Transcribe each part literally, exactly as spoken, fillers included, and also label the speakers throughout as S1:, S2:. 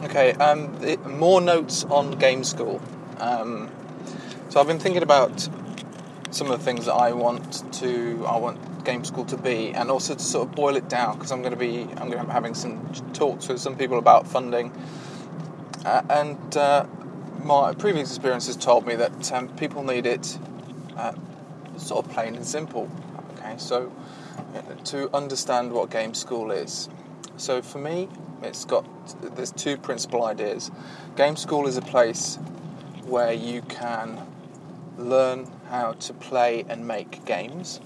S1: Okay, um, the, more notes on Game School. Um, so I've been thinking about some of the things that I want to, I want Game School to be, and also to sort of boil it down, because I'm going to be, I'm going to be having some talks with some people about funding, uh, and uh, my previous experience has told me that um, people need it uh, sort of plain and simple. Okay, so uh, to understand what Game School is. So for me, it's got, there's two principal ideas. Game School is a place where you can learn how to play and make games.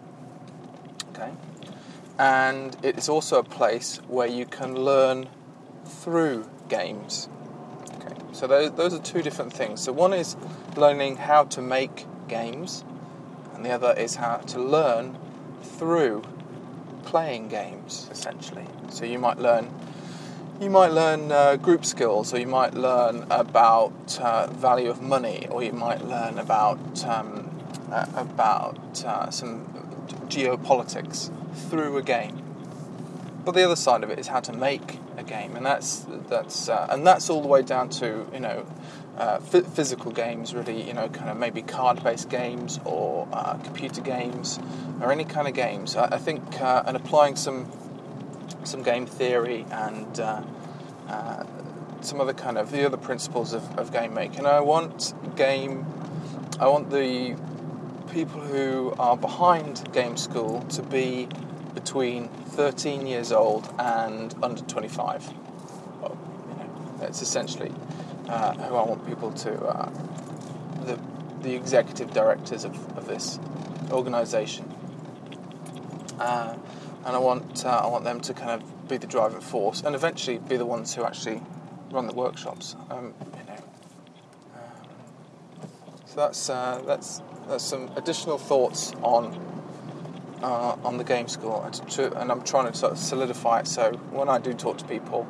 S1: Okay. And it's also a place where you can learn through games. Okay. So those, those are two different things. So one is learning how to make games, and the other is how to learn through playing games, essentially. So you might learn you might learn uh, group skills, or you might learn about uh, value of money, or you might learn about um, uh, about uh, some geopolitics through a game. But the other side of it is how to make a game, and that's that's uh, and that's all the way down to you know uh, f- physical games, really, you know, kind of maybe card-based games or uh, computer games or any kind of games. I, I think uh, and applying some. some game theory and uh, uh, some other kind of the other principles of, of game making. And I want game, I want the people who are behind Game School to be between thirteen years old and under twenty-five. Well, you know, that's essentially uh, who I want people to, uh, the the executive directors of, of this organisation. Uh, And I want uh, I want them to kind of be the driving force, and eventually be the ones who actually run the workshops. Um, you know, um, so that's uh, that's that's some additional thoughts on uh, on the Game School, and, to, and I'm trying to sort of solidify it. So when I do talk to people,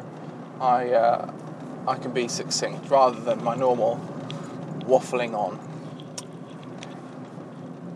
S1: I uh, I can be succinct rather than my normal waffling on.